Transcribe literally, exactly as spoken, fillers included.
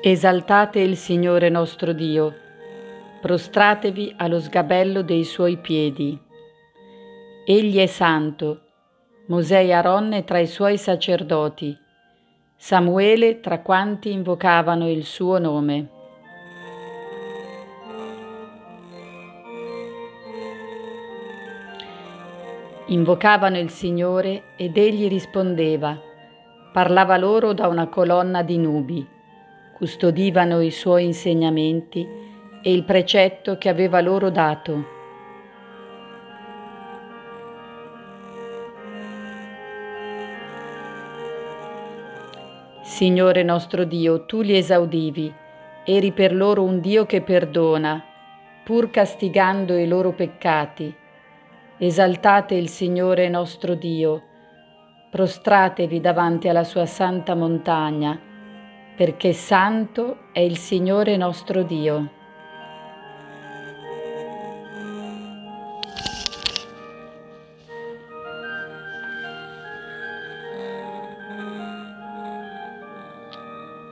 Esaltate il Signore nostro Dio, prostratevi allo sgabello dei Suoi piedi. Egli è santo, Mosè e Aronne tra i Suoi sacerdoti, Samuele tra quanti invocavano il suo nome. Invocavano il Signore ed Egli rispondeva, parlava loro da una colonna di nubi, custodivano i Suoi insegnamenti e il precetto che aveva loro dato. Signore nostro Dio, Tu li esaudivi, eri per loro un Dio che perdona, pur castigando i loro peccati. Esaltate il Signore nostro Dio, prostratevi davanti alla sua santa montagna, perché santo è il Signore nostro Dio.